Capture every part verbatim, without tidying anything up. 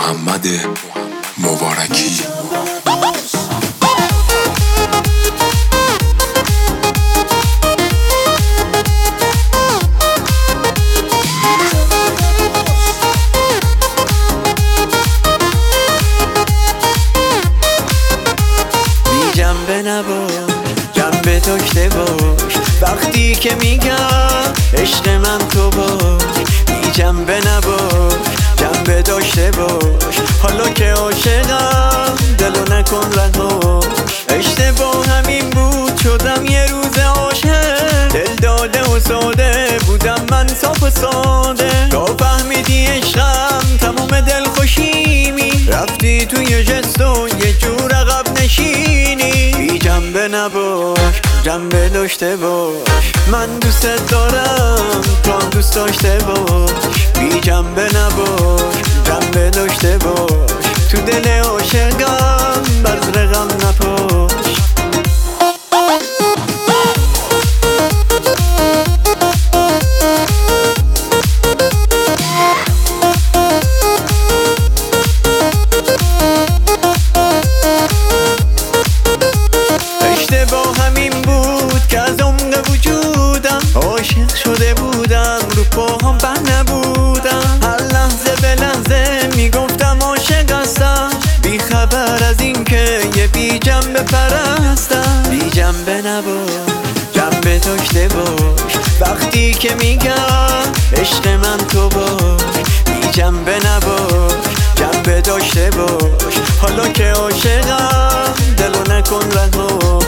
محمد مبارکی. جنبه نباش، جنبه داشته باش وقتی که میگم عشق من تو باش. بی جنبه نباش، جنبه داشته باش حالا که عاشقم دلو نکن رهاش. اشتباه همین بود شدم یه روز عاشق، دل داده و ساده بودم من صاف و ساده. تا فهمیدی عشقم تموم دل خوشیمی، رفتی توی جست و یه جور عقب نشینی. بی جنبه نباش، جنبه داشته باش من دوست دارم تو هم دوست داشته باش. بی جنبه نباش، جنبه داشته باش تو دل عاشقم بذر غم نپاش. اشتباه همین بود که از عمق وجودم عاشق شده بودم، رو پاهم بند نبودم. هر لحظه به لحظه میگفتم عاشق هستم، بی خبر از این که یه بی جنبه پرستم. بی جنبه نباش، جنبه داشته باش وقتی که میگم عشق من تو باش. بی جنبه نباش، جنبه داشته باش حالا که عاشقم دلو نکن رهاش.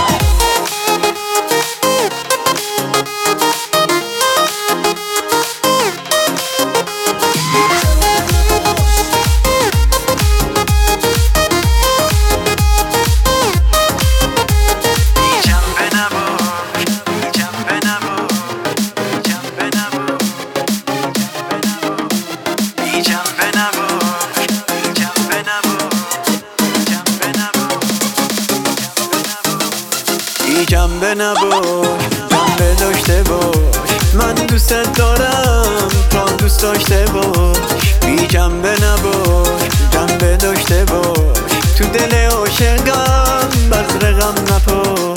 بی جنبه نباش، جنبه داشته باش من دوست دارم تو هم دوست داشته باش. بی جنبه نباش، جنبه داشته باش تو دل عاشقم بذر غم نپاش.